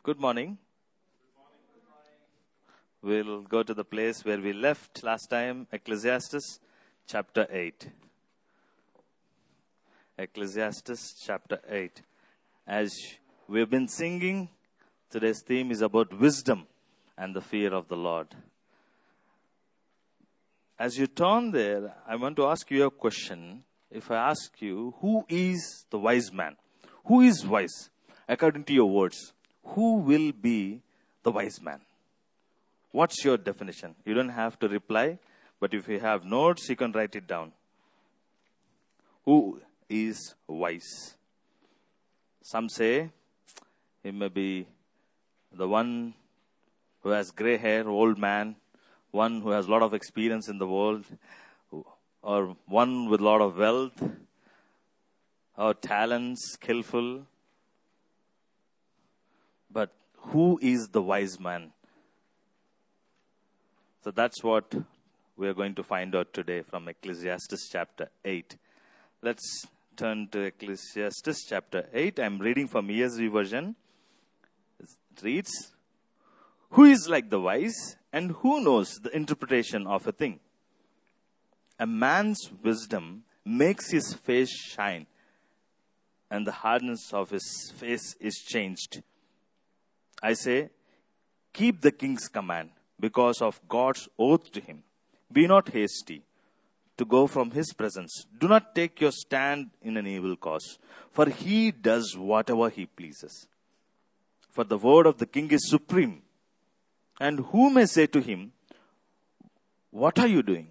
Good morning. We'll go to the place where we left last time, Ecclesiastes chapter 8. Ecclesiastes chapter 8. As we've been singing, today's theme is about wisdom and the fear of the Lord. As you turn there, I want to ask you a question. If I ask you, who is the wise man? Who is wise? According to your words, who will be the wise man? What's your definition? You don't have to reply, but if you have notes, you can write it down. Who is wise? Some say he may be the one who has gray hair, old man, one who has a lot of experience in the world, or one with a lot of wealth, or talents, skillful. But who is the wise man? So that's what we are going to find out today from Ecclesiastes chapter 8. Let's turn to Ecclesiastes chapter 8. I'm reading from ESV version. It reads, "Who is like the wise, and who knows the interpretation of a thing? A man's wisdom makes his face shine, and the hardness of his face is changed. I say, keep the king's command, because of God's oath to him. Be not hasty to go from his presence. Do not take your stand in an evil cause, for he does whatever he pleases. For the word of the king is supreme. And who may say to him, what are you doing?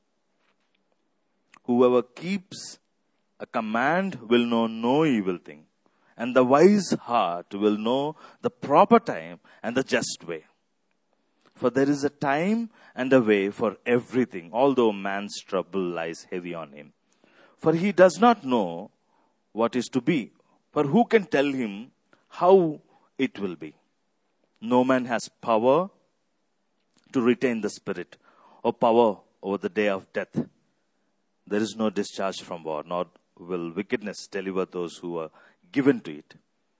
Whoever keeps a command will know no evil thing, and the wise heart will know the proper time and the just way. For there is a time and a way for everything, although man's trouble lies heavy on him. For he does not know what is to be, for who can tell him how it will be? No man has power to retain the spirit, or power over the day of death. There is no discharge from war, nor will wickedness deliver those who are given to it.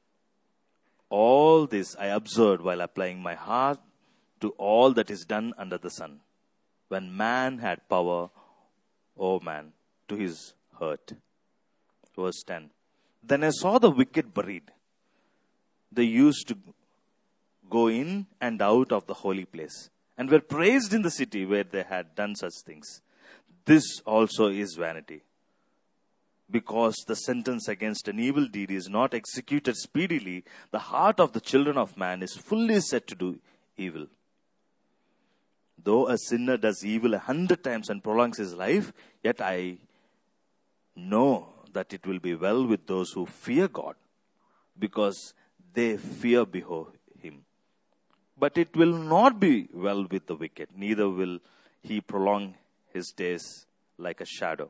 All this I observed while applying my heart to all that is done under the sun, when man had power over man to his hurt." Verse 10. "Then I saw the wicked buried. They used to go in and out of the holy place, and were praised in the city where they had done such things. This also is vanity. Because the sentence against an evil deed is not executed speedily, the heart of the children of man is fully set to do evil. Though a sinner does evil 100 times and prolongs his life, yet I know that it will be well with those who fear God, because they fear before him. But it will not be well with the wicked, neither will he prolong his days like a shadow,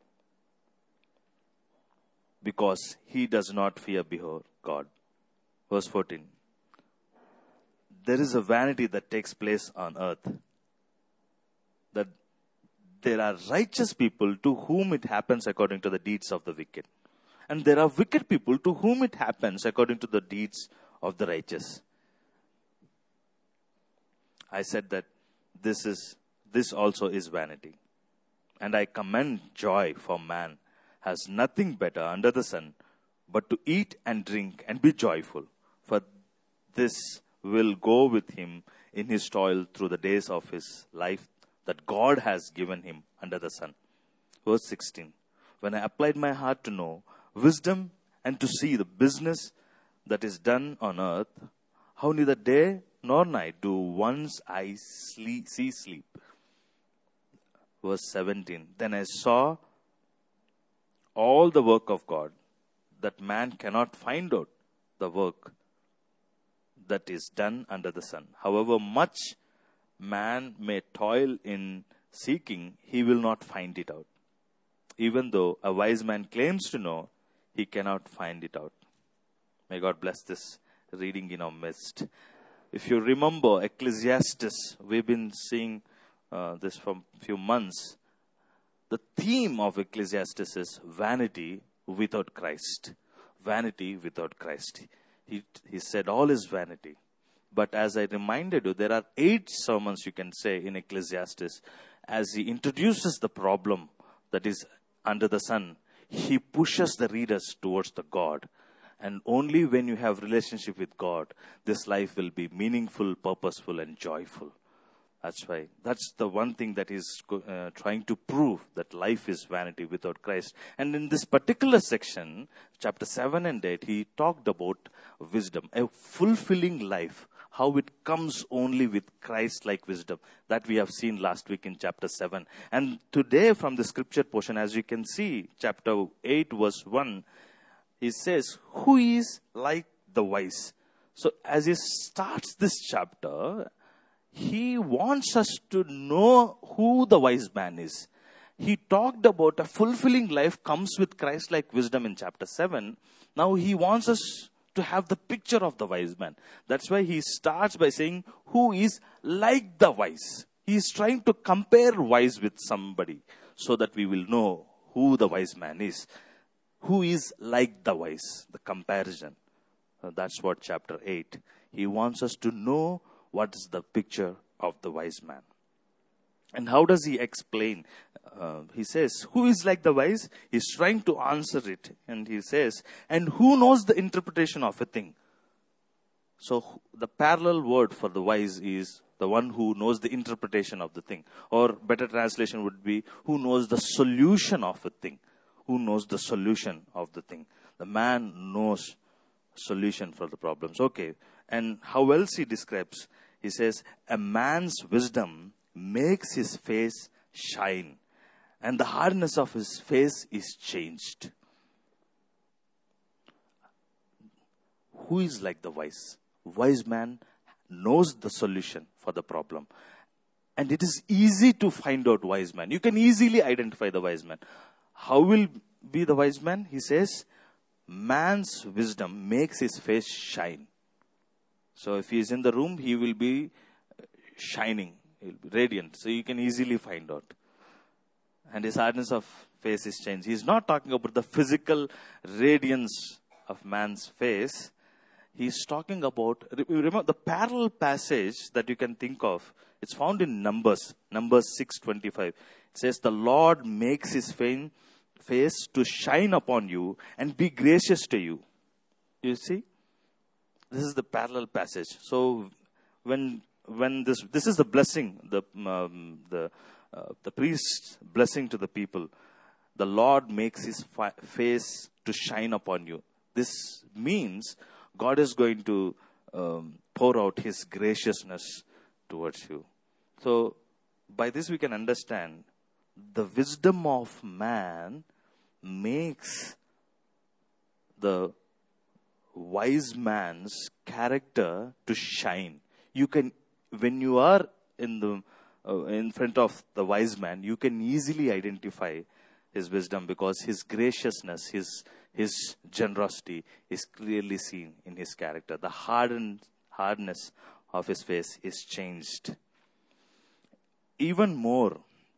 because he does not fear before God." Verse 14. "There is a vanity that takes place on earth, that there are righteous people to whom it happens according to the deeds of the wicked. And there are wicked people to whom it happens according to the deeds of the righteous." I said that this also is vanity. "And I commend joy, for man has nothing better under the sun but to eat and drink and be joyful, for this will go with him in his toil through the days of his life that God has given him under the sun." Verse 16. "When I applied my heart to know wisdom and to see the business that is done on earth, how neither day nor night do one's eyes see sleep." Verse 17. "Then I saw all the work of God, that man cannot find out the work that is done under the sun. However much man may toil in seeking, he will not find it out. Even though a wise man claims to know, he cannot find it out." May God bless this reading in our midst. If you remember Ecclesiastes, we've been seeing this for a few months. The theme of Ecclesiastes is vanity without Christ. Vanity without Christ. He said all is vanity. But as I reminded you, there are 8 sermons you can say in Ecclesiastes. As he introduces the problem that is under the sun, he pushes the readers towards the God. And only when you have relationship with God, this life will be meaningful, purposeful, and joyful. That's the one thing that he's trying to prove, that life is vanity without Christ. And in this particular section, chapter 7 and 8, he talked about wisdom, a fulfilling life, how it comes only with Christ-like wisdom. That we have seen last week in chapter 7. And today from the scripture portion, as you can see, chapter 8 verse 1, he says, who is like the wise? So as he starts this chapter, he wants us to know who the wise man is. He talked about a fulfilling life comes with Christ-like wisdom in chapter 7. Now he wants us to have the picture of the wise man. That's why he starts by saying, who is like the wise? He is trying to compare wise with somebody so that we will know who the wise man is. Who is like the wise? The comparison. That's what chapter 8. He wants us to know what is the picture of the wise man. And how does he explain? He says, who is like the wise? He's trying to answer it. And he says, and who knows the interpretation of a thing? So the parallel word for the wise is the one who knows the interpretation of the thing. Or better translation would be, who knows the solution of a thing. Who knows the solution of the thing. The man knows solution for the problems. Okay. And how else he describes? He says, a man's wisdom makes his face shine, and the hardness of his face is changed. Who is like the wise? Wise man knows the solution for the problem. And it is easy to find out wise man. You can easily identify the wise man. How will be the wise man? He says, man's wisdom makes his face shine. So if he is in the room, he will be shining, he'll be radiant. So you can easily find out. And his hardness of face is changed. He's not talking about the physical radiance of man's face. He's talking about, remember the parallel passage that you can think of. It's found in Numbers 6:25. It says, the Lord makes his face to shine upon you and be gracious to you. You see? This is the parallel passage. So when this is the blessing, the priest's blessing to the people. The Lord makes his face to shine upon you. This means God is going to pour out his graciousness towards you. So by this we can understand the wisdom of man makes the wise man's character to shine. You can, when you are in front of the wise man, you can easily identify his wisdom because his graciousness, his generosity is clearly seen in his character. The hardness of his face is changed. Even more,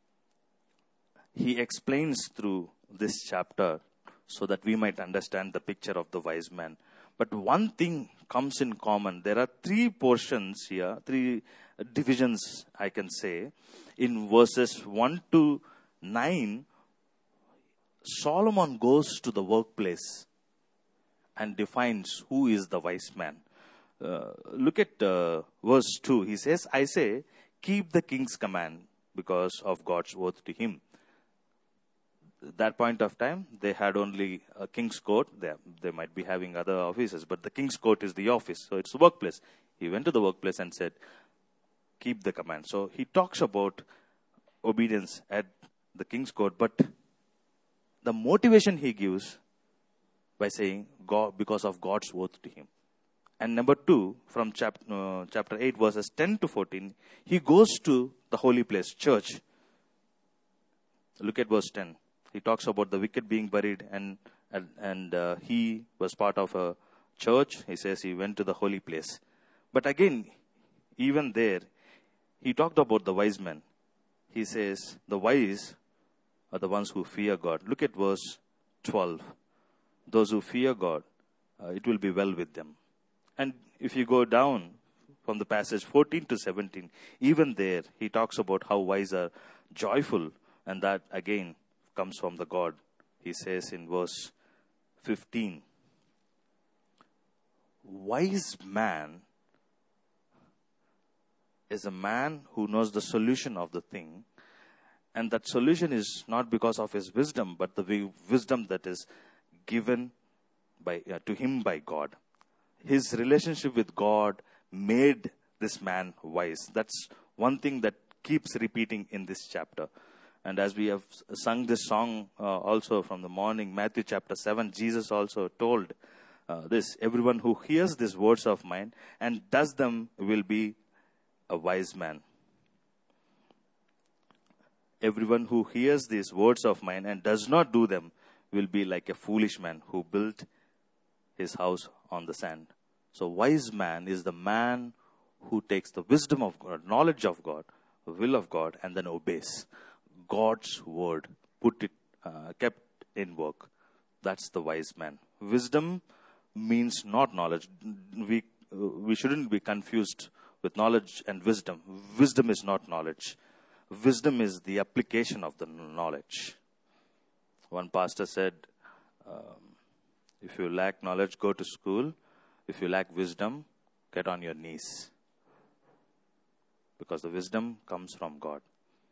he explains through this chapter so that we might understand the picture of the wise man. But one thing comes in common. There are 3 portions here, 3 divisions, I can say. In verses 1 to 9, Solomon goes to the workplace and defines who is the wise man. Look at verse 2. He says, I say, keep the king's command because of God's oath to him. At that point of time, they had only a king's court. They might be having other offices, but the king's court is the office. So it's the workplace. He went to the workplace and said, keep the command. So he talks about obedience at the king's court, but the motivation he gives by saying, God, because of God's oath to him. And number 2, from chapter 8, verses 10 to 14, he goes to the holy place, church. Look at verse 10. He talks about the wicked being buried and he was part of a church. He says he went to the holy place. But again, even there, he talked about the wise men. He says the wise are the ones who fear God. Look at verse 12. Those who fear God, it will be well with them. And if you go down from the passage 14 to 17, even there he talks about how wise are joyful, and that again comes from the God. He says in verse 15, wise man is a man who knows the solution of the thing, and that solution is not because of his wisdom, but the wisdom that is given to him by God. His relationship with God made this man wise. That's one thing that keeps repeating in this chapter. And as we have sung this song also from the morning, Matthew chapter 7, Jesus also told this, everyone who hears these words of mine and does them will be a wise man. Everyone who hears these words of mine and does not do them will be like a foolish man who built his house on the sand. So wise man is the man who takes the wisdom of God, knowledge of God, the will of God, and then obeys God's word, kept in work. That's the wise man. Wisdom means not knowledge. We shouldn't be confused with knowledge and wisdom. Wisdom is not knowledge. Wisdom is the application of the knowledge. One pastor said, if you lack knowledge, go to school. If you lack wisdom, get on your knees. Because the wisdom comes from God.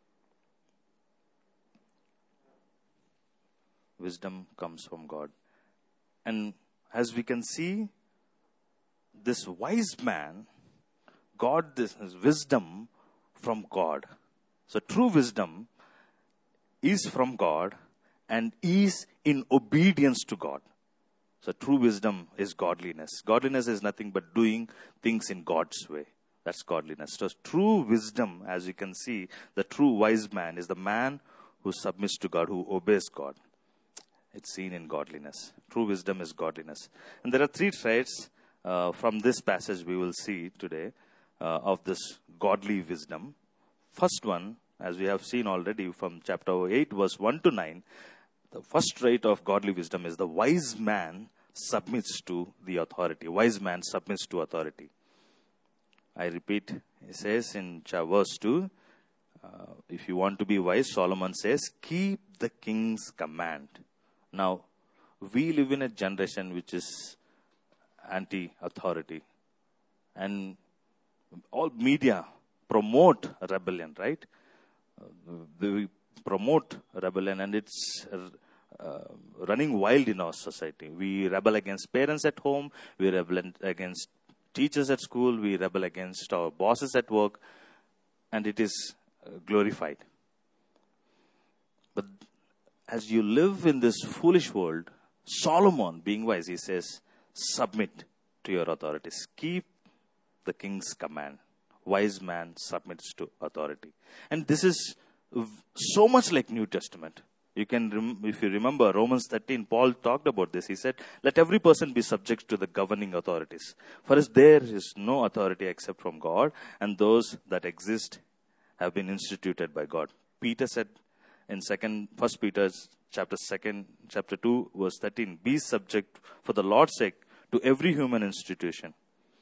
Wisdom comes from God. And as we can see, this wise man got this wisdom from God. So true wisdom is from God and is in obedience to God. So true wisdom is godliness. Godliness is nothing but doing things in God's way. That's godliness. So true wisdom, as you can see, the true wise man is the man who submits to God, who obeys God. It's seen in godliness. True wisdom is godliness. And there are three traits from this passage we will see today of this godly wisdom. First one, as we have seen already from chapter 8, verse 1 to 9, the first trait of godly wisdom is the wise man submits to the authority. Wise man submits to authority. I repeat, it says in verse 2, if you want to be wise, Solomon says, keep the king's command. Now, we live in a generation which is anti-authority. And all media promote rebellion, right? They promote rebellion, and it's running wild in our society. We rebel against parents at home. We rebel against teachers at school. We rebel against our bosses at work. And it is glorified. But as you live in this foolish world, Solomon, being wise, he says, submit to your authorities. Keep the king's command. Wise man submits to authority. And this is so much like New Testament. You can, if you remember Romans 13, Paul talked about this. He said, let every person be subject to the governing authorities. For us there is no authority except from God, and those that exist have been instituted by God. Peter said in 1 Peter chapter 2, verse 13, be subject for the Lord's sake to every human institution.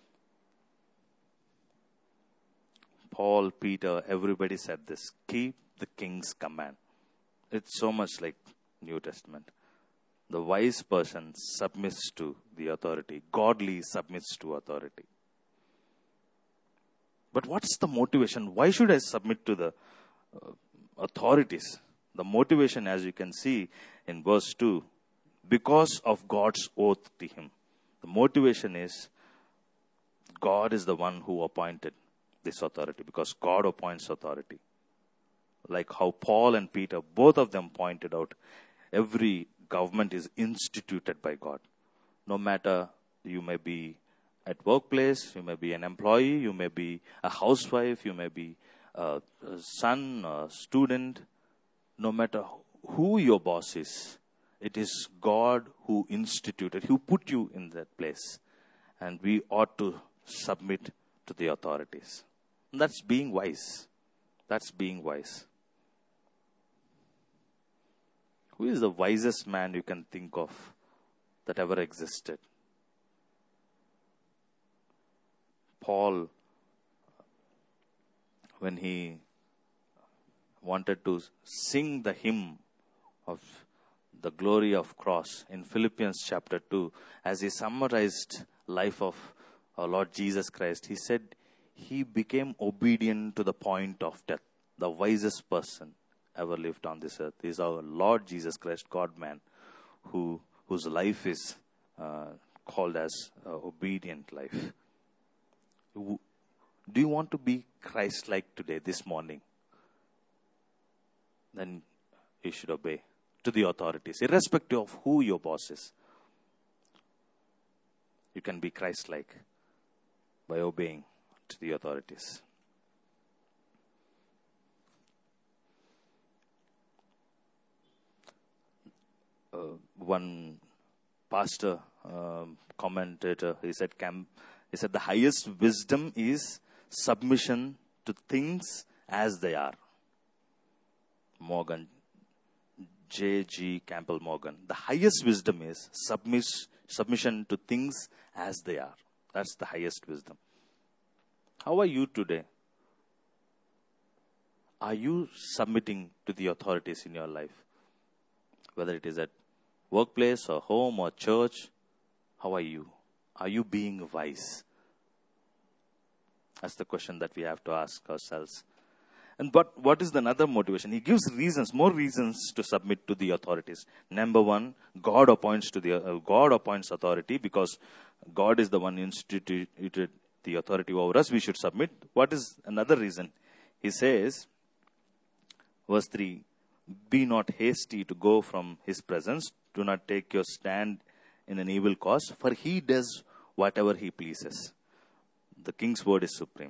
Paul, Peter, everybody said this. Keep the king's command. It's so much like New Testament. The wise person submits to the authority. Godly submits to authority. But what's the motivation? Why should I submit to the authorities? The motivation, as you can see in verse 2, because of God's oath to him. The motivation is God is the one who appointed this authority, because God appoints authority. Like how Paul and Peter, both of them pointed out, every government is instituted by God. No matter you may be at workplace, you may be an employee, you may be a housewife, you may be a son, a student, no matter who your boss is, it is God who instituted, who put you in that place. And we ought to submit to the authorities. And that's being wise. That's being wise. Who is the wisest man you can think of that ever existed? Paul, when he wanted to sing the hymn of the glory of cross in Philippians chapter 2, as he summarized life of our Lord Jesus Christ, he said he became obedient to the point of death. The wisest person ever lived on this earth is our Lord Jesus Christ, God-man, whose life is called as obedient life. Do you want to be Christ-like today, this morning? Then you should obey to the authorities, irrespective of who your boss is. You can be Christ-like by obeying to the authorities. One pastor, commentator, he said the highest wisdom is submission to things as they are. Morgan, J.G. Campbell Morgan. The highest wisdom is submission to things as they are. That's the highest wisdom. How are you today? Are you submitting to the authorities in your life? Whether it is at workplace or home or church, how are you? Are you being wise? That's the question that we have to ask ourselves. And but what is the another motivation? He gives more reasons to submit to the authorities. Number one, God appoints authority, because God is the one who instituted the authority over us. We should submit. What is another reason? He says, verse 3, be not hasty to go from his presence. Do not take your stand in an evil cause, for he does whatever he pleases. The king's word is supreme.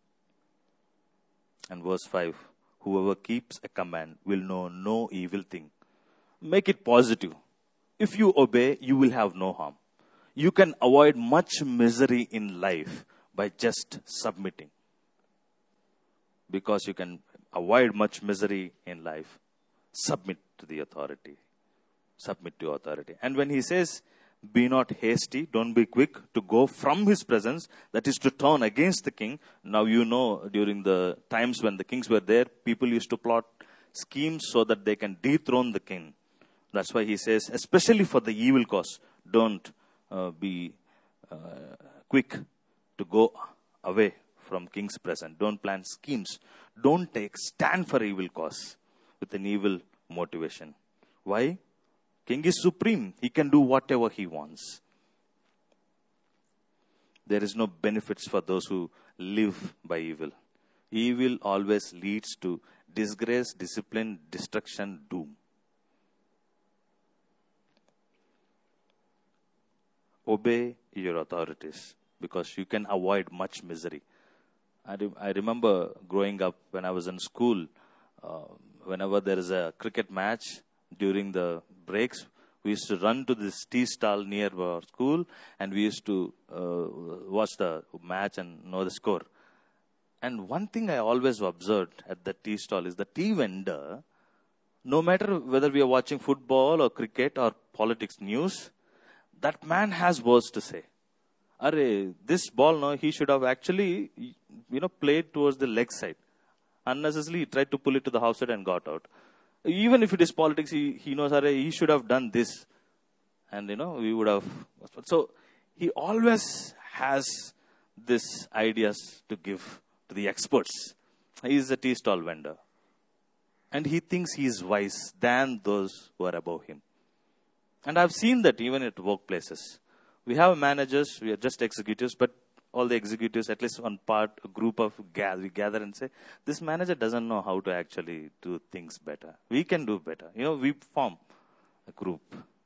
And verse 5, whoever keeps a command will know no evil thing. Make it positive. If you obey, you will have no harm. You can avoid much misery in life by just submitting. Because you can avoid much misery in life, submit to the authority. Submit to authority. And when he says, be not hasty, don't be quick to go from his presence, that is to turn against the king. Now you know, during the times when the kings were there, people used to plot schemes so that they can dethrone the king. That's why he says, especially for the evil cause, don't be quick to go away from king's presence. Don't plan schemes. Don't stand for evil cause with an evil motivation. Why? King is supreme. He can do whatever he wants. There is no benefits for those who live by evil. Evil always leads to disgrace, discipline, destruction, doom. Obey your authorities, because you can avoid much misery. I remember growing up when I was in school, whenever there is a cricket match, during the breaks, we used to run to this tea stall near our school, and we used to watch the match and know the score. And one thing I always observed at the tea stall is the tea vendor, no matter whether we are watching football or cricket or politics news, that man has words to say. This ball, no, he should have actually, played towards the leg side. Unnecessarily, he tried to pull it to the half side and got out. Even if it is politics, he knows, he should have done this. And, we would have. So, he always has this ideas to give to the experts. He is a tea stall vendor. And he thinks he is wise than those who are above him. And I've seen that even at workplaces. We have managers, we are just executives, but all the executives, at least one part, a group of we gather and say, this manager doesn't know how to actually do things better. We can do better. We form a group.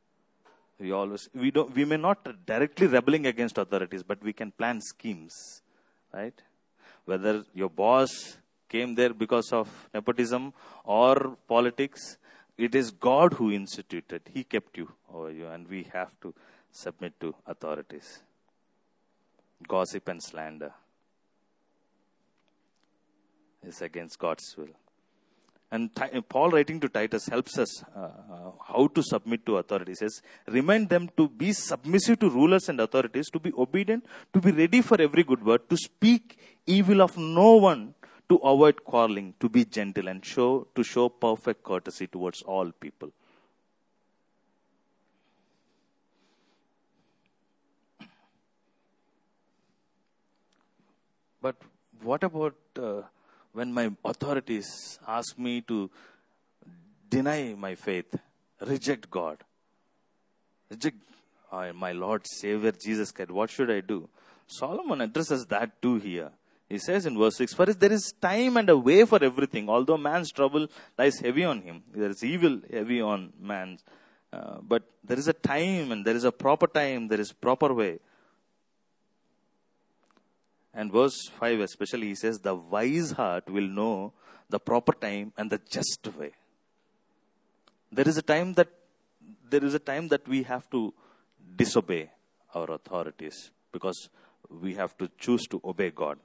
We may not directly rebelling against authorities, but we can plan schemes, right? Whether your boss came there because of nepotism or politics, it is God who instituted. He kept you over you, and we have to submit to authorities. Gossip and slander is against God's will. And Paul writing to Titus helps us how to submit to authorities. He says, remind them to be submissive to rulers and authorities, to be obedient, to be ready for every good word, to speak evil of no one, to avoid quarreling, to be gentle, and to show perfect courtesy towards all people. But what about when my authorities ask me to deny my faith, reject God, reject my Lord Savior Jesus Christ? What should I do? Solomon addresses that too here. He says in verse 6, for there is time and a way for everything, although man's trouble lies heavy on him. There is evil heavy on man. But there is a time and there is a proper time, there is proper way. And verse 5 especially, he says, the wise heart will know the proper time and the just way. There is a time that we have to disobey our authorities because we have to choose to obey God.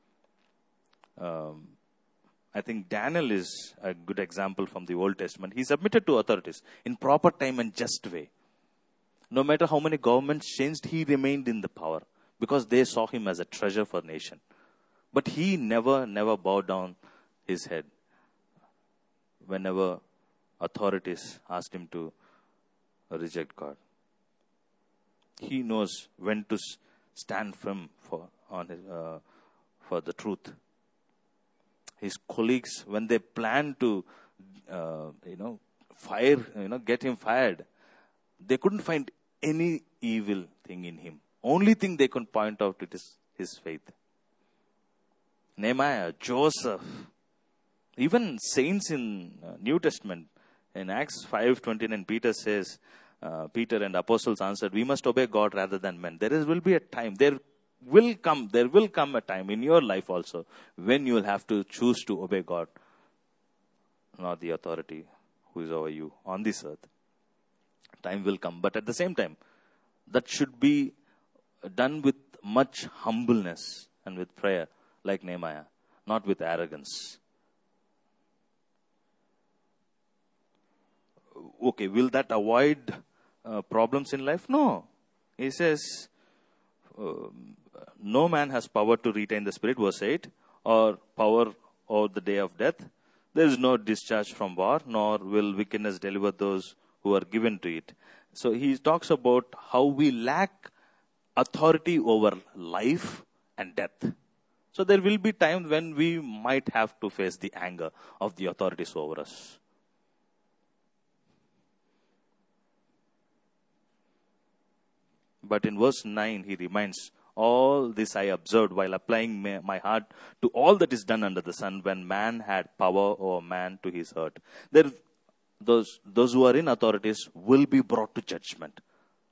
I think Daniel is a good example from the Old Testament. He submitted to authorities in proper time and just way. No matter how many governments changed, he remained in the power because they saw him as a treasure for the nation. But he never bowed down his head whenever authorities asked him to reject God. He knows when to stand firm for the truth. His colleagues, when they plan to, get him fired, they couldn't find any evil thing in him. Only thing they could point out to is his faith. Nehemiah, Joseph, even saints in New Testament. In Acts 5:29, Peter says, Peter and apostles answered, we must obey God rather than men. Will be a time, there will come a time in your life also when you will have to choose to obey God, not the authority who is over you on this earth. Time will come, but at the same time, that should be done with much humbleness and with prayer, like Nehemiah, not with arrogance. Okay, will that avoid problems in life? No. He says, no man has power to retain the spirit, verse 8, or power over the day of death. There is no discharge from war, nor will wickedness deliver those who are given to it. So he talks about how we lack authority over life and death. So there will be times when we might have to face the anger of the authorities over us. But in verse 9, he reminds, all this I observed while applying my heart to all that is done under the sun, when man had power over man to his hurt. Those who are in authorities will be brought to judgment.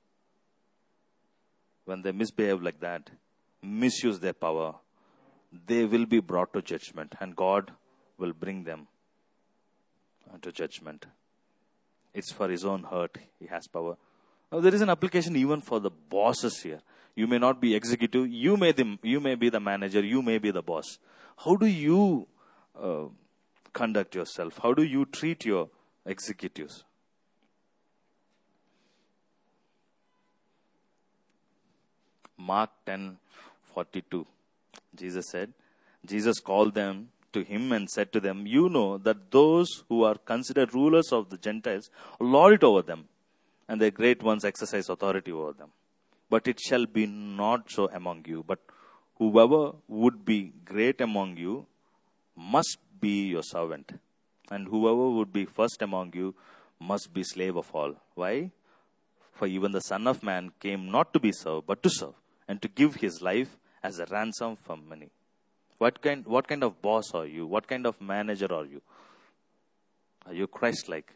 When they misbehave like that, misuse their power, they will be brought to judgment, and God will bring them to judgment. It's for his own hurt. He has power. Now, there is an application even for the bosses here. You may not be executive. You may be the manager. You may be the boss. How do you conduct yourself? How do you treat your executives? Mark 10:42. Jesus called them to him and said to them, you know that those who are considered rulers of the Gentiles lord it over them, and the great ones exercise authority over them. But it shall be not so among you. But whoever would be great among you must be your servant. And whoever would be first among you must be slave of all. Why? For even the Son of Man came not to be served, but to serve, and to give his life as a ransom for many. What kind of boss are you? What kind of manager are you? Are you Christ-like?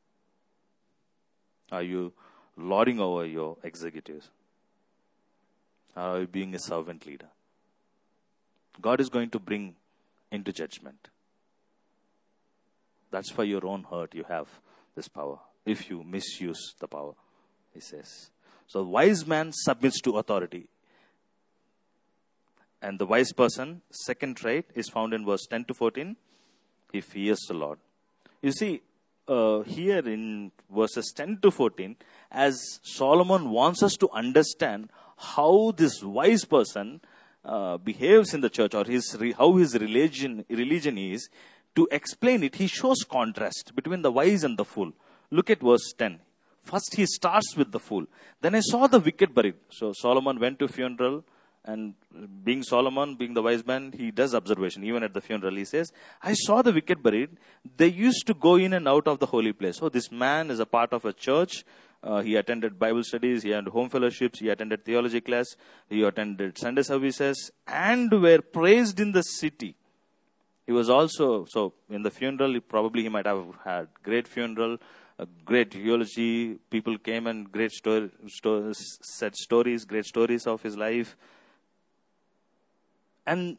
Are you lording over your executives? Or are you being a servant leader? God is going to bring into judgment. That's for your own hurt you have this power. If you misuse the power, he says. So wise man submits to authority. And the wise person, second trait, is found in verse 10 to 14. He fears the Lord. You see, here in verses 10 to 14, as Solomon wants us to understand how this wise person behaves in the church, or how his religion is, to explain it, he shows contrast between the wise and the fool. Look at verse 10. First, he starts with the fool. Then I saw the wicked buried. So Solomon went to funeral, and being Solomon, being the wise man, he does observation. Even at the funeral, he says, I saw the wicked buried. They used to go in and out of the holy place. So this man is a part of a church. He attended Bible studies, he had home fellowships, he attended theology class, he attended Sunday services, and were praised in the city. He was also, so in the funeral, he might have had great funeral, a great eulogy. People came and said stories, great stories of his life. And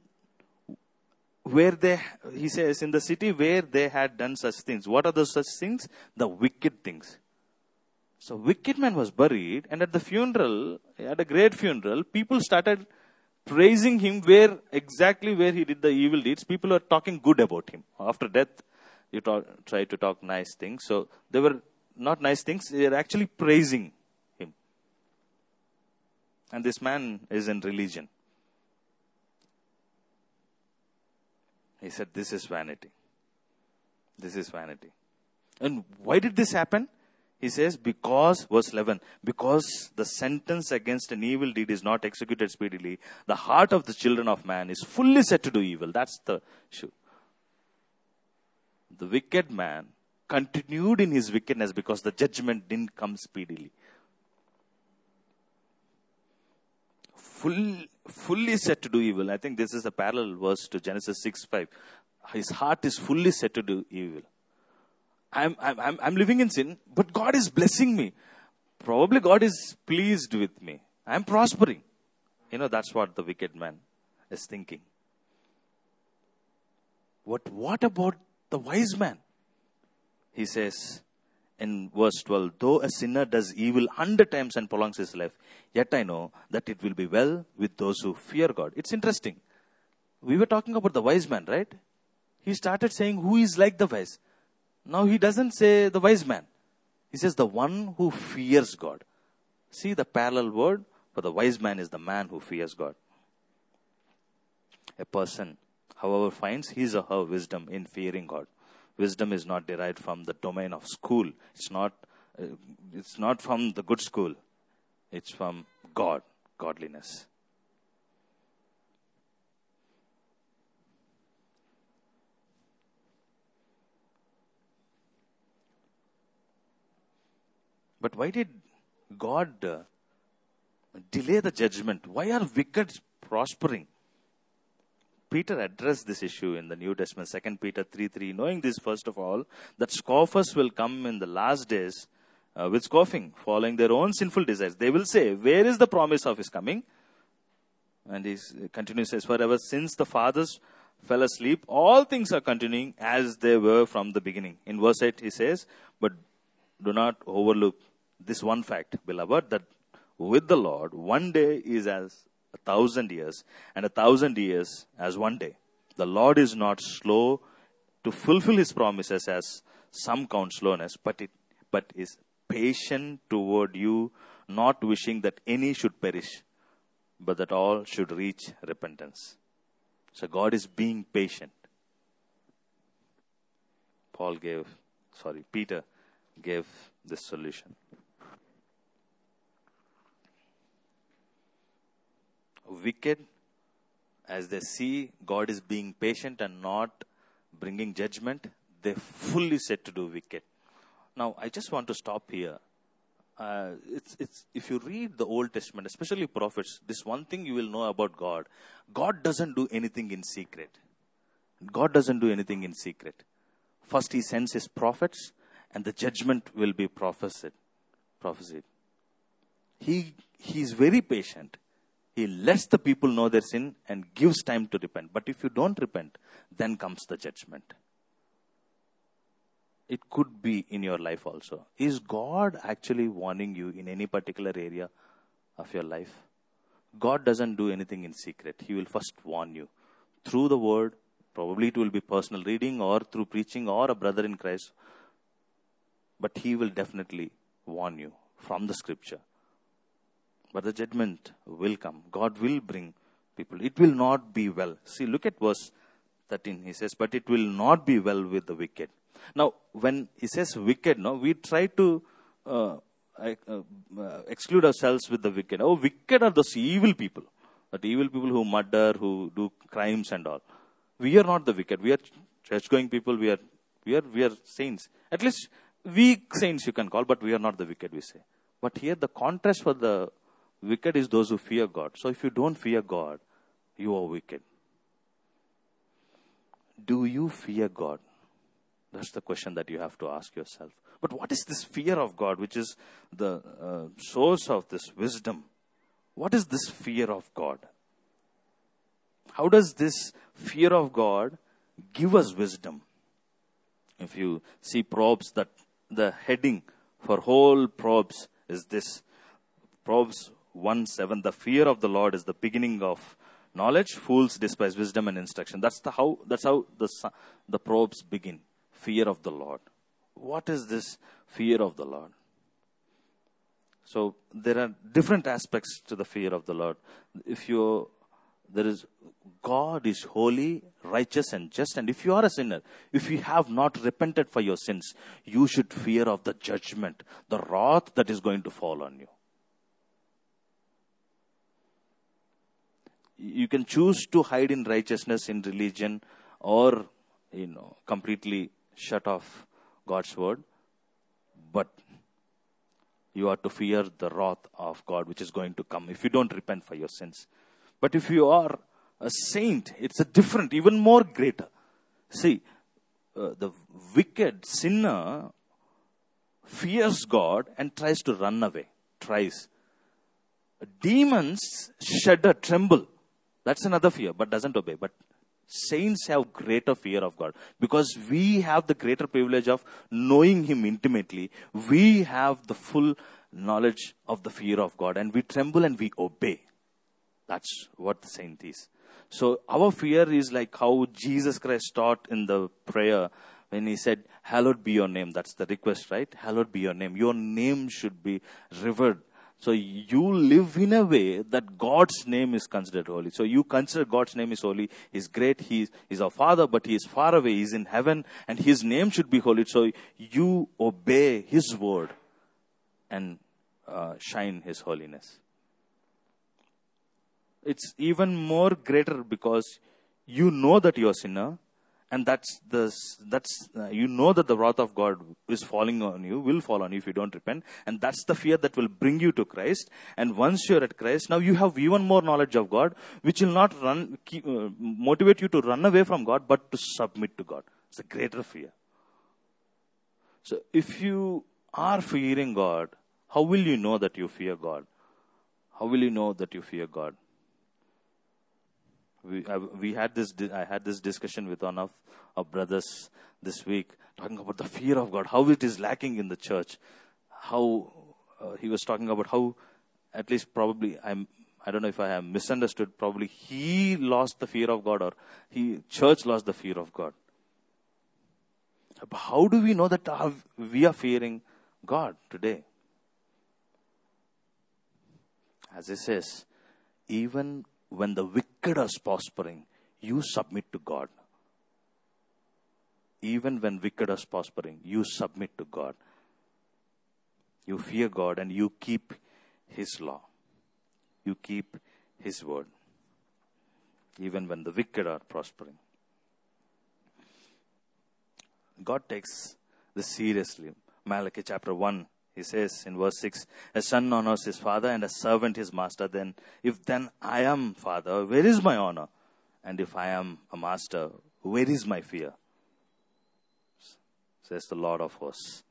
he says, in the city where they had done such things. What are those such things? The wicked things. So wicked man was buried, and at the funeral, at a great funeral, people started praising him exactly where he did the evil deeds. People were talking good about him. After death, you try to talk nice things. So they were not nice things, they were actually praising him. And this man is in religion. He said, this is vanity. This is vanity. And why did this happen? He says, verse 11, because the sentence against an evil deed is not executed speedily, the heart of the children of man is fully set to do evil. That's the issue. The wicked man continued in his wickedness because the judgment didn't come speedily. Fully set to do evil. I think this is a parallel verse to Genesis 6:5. His heart is fully set to do evil. I'm living in sin, but God is blessing me. Probably God is pleased with me. I'm prospering. That's what the wicked man is thinking. What about the wise man? He says in verse 12, though a sinner does evil 100 times and prolongs his life, yet I know that it will be well with those who fear God. It's interesting. We were talking about the wise man, right? He started saying who is like the wise. Now he doesn't say the wise man. He says the one who fears God. See the parallel word for the wise man is the man who fears God. A person, however, finds his or her wisdom in fearing God. Wisdom is not derived from the domain of school. It's not from the good school. It's from God, godliness. But why did God delay the judgment? Why are wicked prospering? Peter addressed this issue in the New Testament, 2 Peter 3:3. Knowing this, first of all, that scoffers will come in the last days with scoffing, following their own sinful desires. They will say, where is the promise of his coming? And he continues, says, forever since the fathers fell asleep, all things are continuing as they were from the beginning. In verse 8 he says, but do not overlook this one fact, beloved, that with the Lord, one day is as 1,000 years, and 1,000 years as one day. The Lord is not slow to fulfill his promises, as some count slowness, but is patient toward you, not wishing that any should perish, but that all should reach repentance. So God is being patient. Peter gave this solution. Wicked, as they see God is being patient and not bringing judgment, they fully set to do wicked. Now, I just want to stop here. If you read the Old Testament, especially prophets, this one thing you will know about God. God doesn't do anything in secret. God doesn't do anything in secret. First, he sends his prophets, and the judgment will be prophesied. He is very patient. He lets the people know their sin and gives time to repent. But if you don't repent, then comes the judgment. It could be in your life also. Is God actually warning you in any particular area of your life? God doesn't do anything in secret. He will first warn you through the word, Probably it will be personal reading or through preaching or a brother in Christ. But he will definitely warn you from the scripture. But the judgment will come. God will bring people. It will not be well. See, look at verse 13. He says, but it will not be well with the wicked. Now, when he says wicked, no, we try to exclude ourselves with the wicked. Oh, wicked are those evil people. That evil people who murder, who do crimes and all. We are not the wicked. We are church-going people. We are saints. At least weak saints you can call, but we are not the wicked, we say. But here the contrast for the wicked is those who fear God. So if you don't fear God, you are wicked. Do you fear God? That's the question that you have to ask yourself. But what is this fear of God, which is the source of this wisdom? What is this fear of God? How does this fear of God give us wisdom? If you see Proverbs, that the heading for whole Proverbs is this. Proverbs 1:7, the fear of the Lord is the beginning of knowledge. Fools despise wisdom and instruction. That's how the Proverbs begin. Fear of the Lord. What is this fear of the Lord? So there are different aspects to the fear of the Lord. God is holy, righteous and just. And if you are a sinner, if you have not repented for your sins, you should fear of the judgment, the wrath that is going to fall on you. You can choose to hide in righteousness in religion or, completely shut off God's word. But you are to fear the wrath of God which is going to come if you don't repent for your sins. But if you are a saint, it's a different, even more greater. See, the wicked sinner fears God and tries to run away. Demons shudder, tremble. That's another fear, but doesn't obey. But saints have greater fear of God because we have the greater privilege of knowing Him intimately. We have the full knowledge of the fear of God and we tremble and we obey. That's what the saint is. So our fear is like how Jesus Christ taught in the prayer when He said, hallowed be your name. That's the request, right? Hallowed be your name. Your name should be revered. So you live in a way that God's name is considered holy. So you consider God's name is holy. He's great. He is our Father, but He is far away. He's in heaven and His name should be holy. So you obey His word and shine His holiness. It's even more greater because you know that you're a sinner. And you know that the wrath of God is falling on you, will fall on you if you don't repent. And that's the fear that will bring you to Christ. And once you're at Christ, now you have even more knowledge of God, which will not motivate you to run away from God, but to submit to God. It's a greater fear. So if you are fearing God, how will you know that you fear God? How will you know that you fear God? I had this discussion with one of our brothers this week, talking about the fear of God, how it is lacking in the church. How he was talking about how, at least probably, I don't know if I have misunderstood, probably he lost the fear of God or church lost the fear of God. But how do we know that we are fearing God today? As it says, even when the wicked are prospering, you submit to God. Even when wicked are prospering, you submit to God. You fear God and you keep His law. You keep His word. Even when the wicked are prospering. God takes this seriously. Malachi chapter 1. He says in verse 6, a son honors his father and a servant his master. If I am father, where is my honor? And if I am a master, where is my fear? Says the Lord of hosts.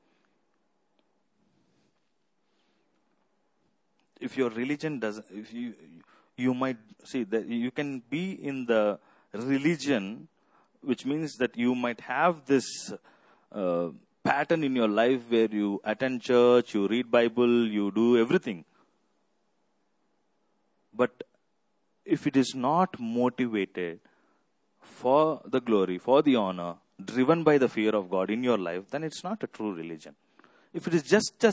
If your religion doesn't, if you might see that you can be in the religion, which means that you might have this pattern in your life where you attend church, you read Bible, you do everything. But if it is not motivated for the glory, for the honor, driven by the fear of God in your life, then it's not a true religion. If it is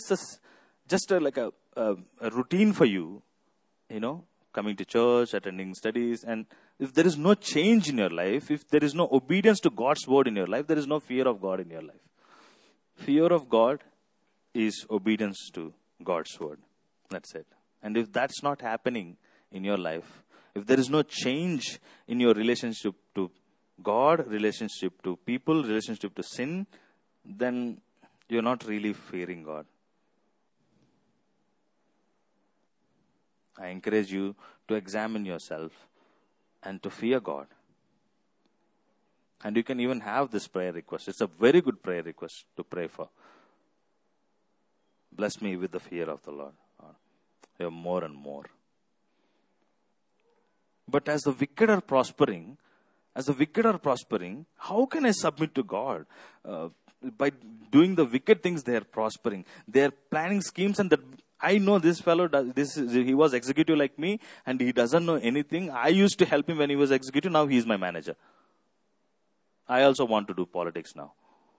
just a routine for you, coming to church, attending studies, and if there is no change in your life, if there is no obedience to God's word in your life, there is no fear of God in your life. Fear of God is obedience to God's word. That's it. And if that's not happening in your life, if there is no change in your relationship to God, relationship to people, relationship to sin, then you're not really fearing God. I encourage you to examine yourself and to fear God. And you can even have this prayer request. It's a very good prayer request to pray for. Bless me with the fear of the Lord. More and more. But as the wicked are prospering, how can I submit to God? By doing the wicked things, they are prospering. They are planning schemes, and that I know this fellow he was executive like me, and he doesn't know anything. I used to help him when he was executive. Now he is my manager. I also want to do politics now.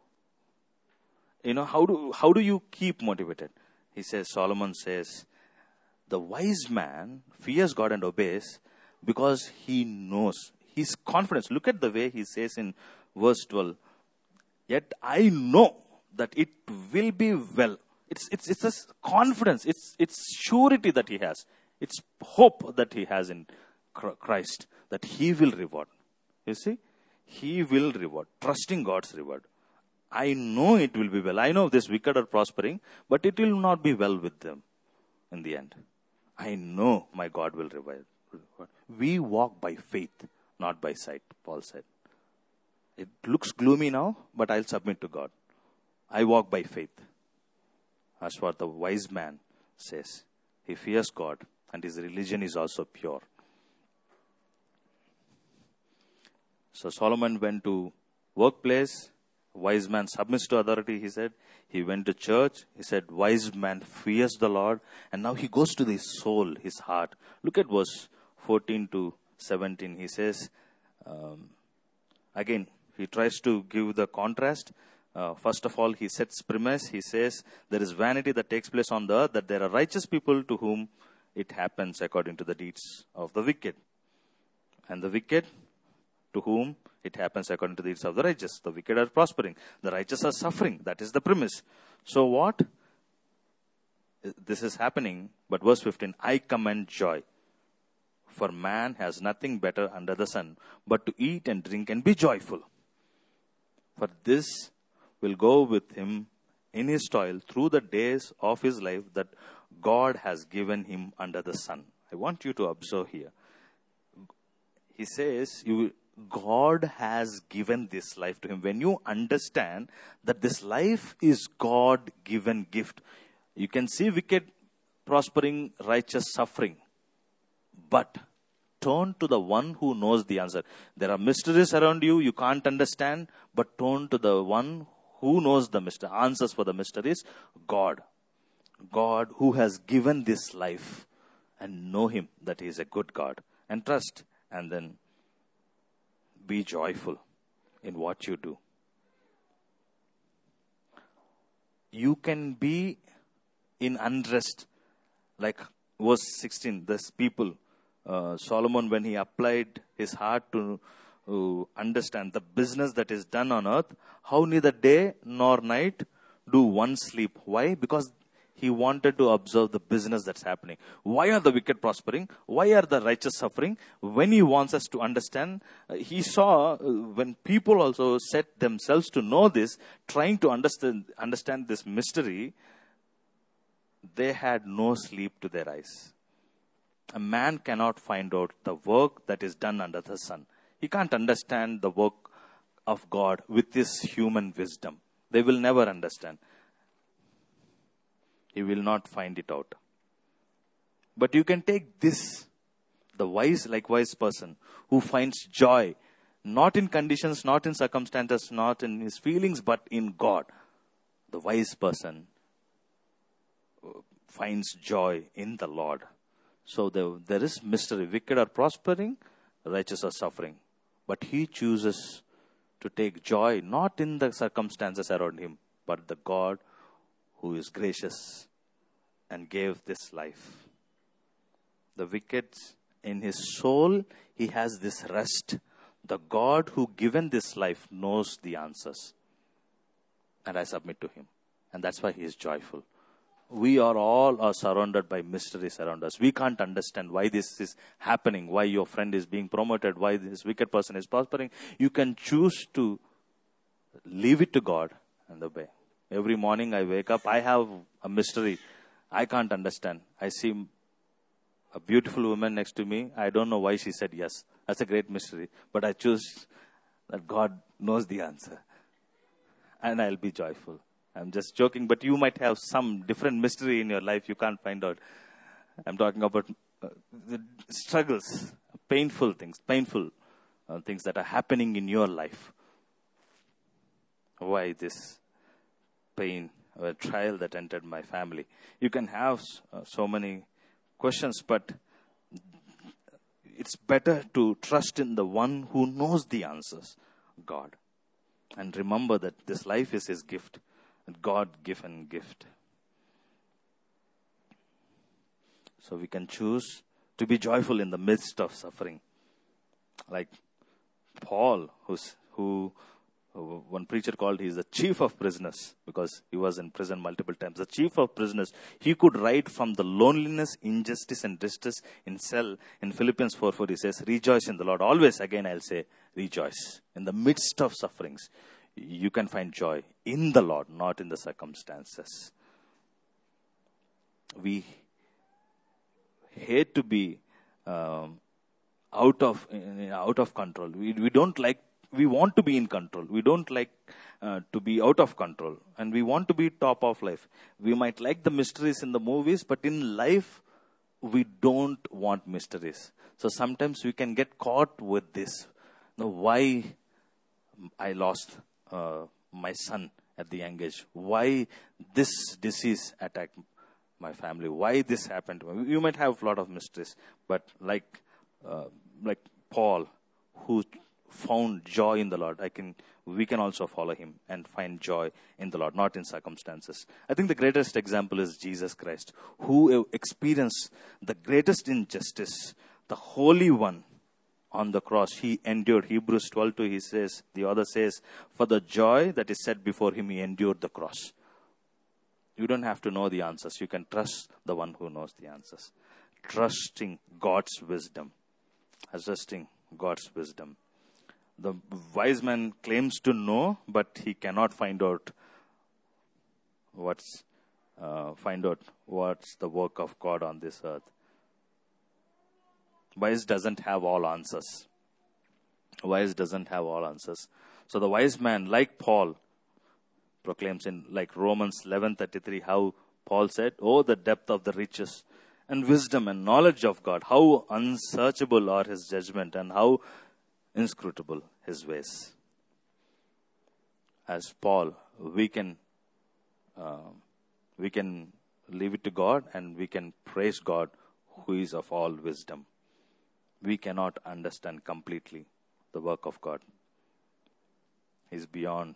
How do you keep motivated? Solomon says, the wise man fears God and obeys because he knows. His confidence. Look at the way he says in verse 12. Yet I know that it will be well. It's a confidence. It's surety that he has. It's hope that he has in Christ, that he will reward. You see? He will reward. Trusting God's reward. I know it will be well. I know this wicked are prospering, but it will not be well with them in the end. I know my God will reward. We walk by faith, not by sight, Paul said. It looks gloomy now, but I'll submit to God. I walk by faith. That's what the wise man says. He fears God, and his religion is also pure. So Solomon went to workplace. Wise man submits to authority, he said. He went to church. He said, wise man fears the Lord. And now he goes to his soul, his heart. Look at verse 14 to 17. He says, again, he tries to give the contrast. First of all, he sets premise. He says, there is vanity that takes place on the earth, that there are righteous people to whom it happens according to the deeds of the wicked. And the wicked to whom it happens according to the deeds of the righteous. The wicked are prospering. The righteous are suffering. That is the premise. So what? This is happening. But verse 15, I commend joy. For man has nothing better under the sun, but to eat and drink and be joyful. For this will go with him in his toil through the days of his life that God has given him under the sun. I want you to observe here. He says, God has given this life to him. When you understand that this life is God-given gift, you can see wicked prospering, righteous suffering. But turn to the one who knows the answer. There are mysteries around you, you can't understand, but turn to the one who knows the answers for the mysteries, God. God who has given this life, and know him that he is a good God. And trust, and then be joyful in what you do. You can be in unrest, like verse 16, this people, Solomon, when he applied his heart to understand the business that is done on earth, how neither day nor night do one sleep. Why? Because he wanted to observe the business that's happening. Why are the wicked prospering? Why are the righteous suffering? When he wants us to understand, he saw when people also set themselves to know this, trying to understand this mystery, they had no sleep to their eyes. A man cannot find out the work that is done under the sun. He can't understand the work of God with his human wisdom. They will never understand. He will not find it out. But you can take this, the wise person who finds joy, not in conditions, not in circumstances, not in his feelings, but in God. The wise person finds joy in the Lord. So there is mystery. Wicked are prospering, righteous are suffering. But he chooses to take joy not in the circumstances around him, but the God who is gracious and gave this life. The wicked, in his soul, he has this rest. The God who given this life knows the answers. And I submit to him. And that's why he is joyful. We are surrounded by mysteries around us. We can't understand why this is happening, why your friend is being promoted, why this wicked person is prospering. You can choose to leave it to God and obey. Every morning I wake up, I have a mystery I can't understand. I see a beautiful woman next to me. I don't know why she said yes. That's a great mystery. But I choose that God knows the answer. And I'll be joyful. I'm just joking, but you might have some different mystery in your life you can't find out. I'm talking about the struggles, painful things that are happening in your life. Why this pain or trial that entered my family? You can have so many questions, but it's better to trust in the one who knows the answers, God. And remember that this life is his gift, a God-given gift. So we can choose to be joyful in the midst of suffering. Like Paul, who one preacher called, he's the chief of prisoners because he was in prison multiple times. The chief of prisoners, he could write from the loneliness, injustice and distress in cell. In Philippians 4:4 he says, rejoice in the Lord. Always, again I'll say, rejoice. In the midst of sufferings, you can find joy in the Lord, not in the circumstances. We hate to be out of control. We don't like. We want to be in control. We don't like to be out of control. And we want to be top of life. We might like the mysteries in the movies, but in life, we don't want mysteries. So sometimes we can get caught with this. Why I lost my son at the young age? Why this disease attacked my family? Why this happened to me? You might have a lot of mysteries. But like Paul, who found joy in the Lord, we can also follow him and find joy in the Lord, not in circumstances. I think the greatest example is Jesus Christ, who experienced the greatest injustice, the Holy One on the cross. He endured. Hebrews 12:2, the author says, for the joy that is set before him, he endured the cross. You don't have to know the answers. You can trust the one who knows the answers. Trusting God's wisdom. Trusting God's wisdom. The wise man claims to know, but he cannot find out what's the work of God on this earth. Wise doesn't have all answers. Wise doesn't have all answers. So the wise man, like Paul, proclaims in like Romans 11:33, how Paul said, oh, the depth of the riches and wisdom and knowledge of God, how unsearchable are his judgment and how inscrutable his ways. As Paul, we can leave it to God and we can praise God who is of all wisdom. We cannot understand completely the work of God. It's beyond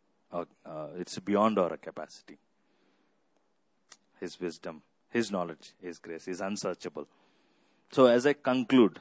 our capacity. His wisdom, his knowledge, his grace is unsearchable. So as I conclude,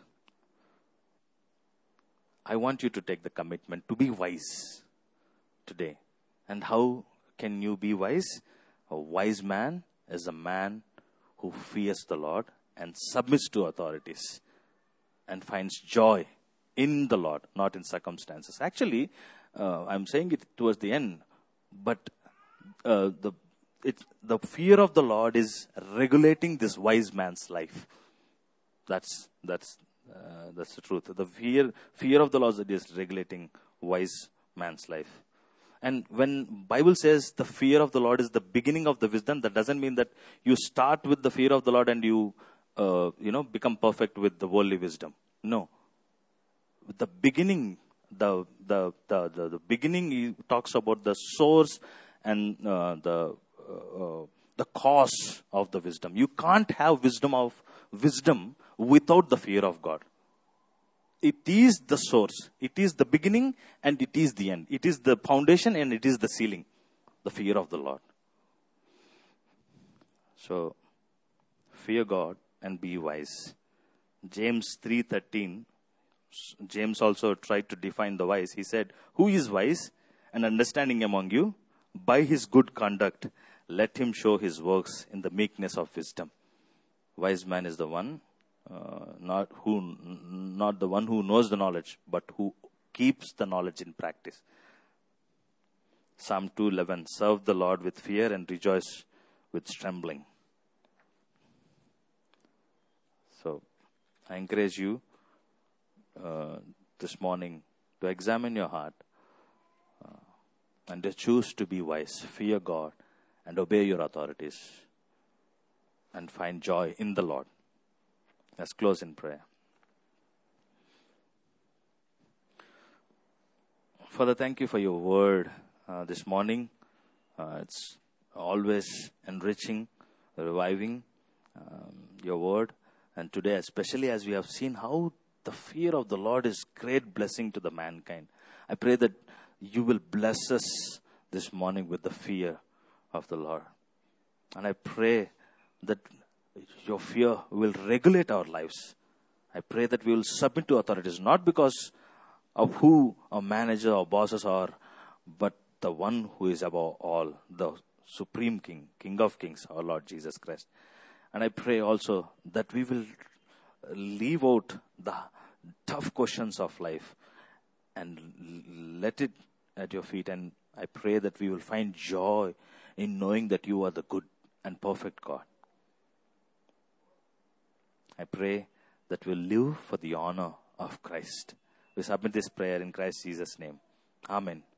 I want you to take the commitment to be wise today. And how can you be wise? A wise man is a man who fears the Lord and submits to authorities and finds joy in the Lord, not in circumstances. Actually, I'm saying it towards the end, but the fear of the Lord is regulating this wise man's life. That's the truth. The fear of the Lord is regulating wise man's life. And when Bible says the fear of the Lord is the beginning of the wisdom, that doesn't mean that you start with the fear of the Lord and you become perfect with the worldly wisdom. No. The beginning, the beginning, he talks about the source and the cause of the wisdom. You can't have wisdom without the fear of God. is the source. It is the beginning and it is the end. It is the foundation and it is the ceiling. The fear of the Lord. So, fear God and be wise. James 3:13, James also tried to define the wise. He said, who is wise and understanding among you? By his good conduct, let him show his works in the meekness of wisdom. Wise man is the one, not the one who knows the knowledge, but who keeps the knowledge in practice. Psalm 2:11, serve the Lord with fear and rejoice with trembling. So, I encourage you this morning to examine your heart and to choose to be wise, fear God and obey your authorities and find joy in the Lord. Let's close in prayer. Father, thank you for your word this morning. It's always enriching, reviving your word. And today, especially as we have seen how the fear of the Lord is great blessing to the mankind. I pray that you will bless us this morning with the fear of the Lord. And I pray that your fear will regulate our lives. I pray that we will submit to authorities, not because of who our manager or bosses are, but the one who is above all, the Supreme King, King of Kings, our Lord Jesus Christ. And I pray also that we will leave out the tough questions of life and let it at your feet. And I pray that we will find joy in knowing that you are the good and perfect God. I pray that we'll live for the honor of Christ. We submit this prayer in Christ Jesus' name. Amen.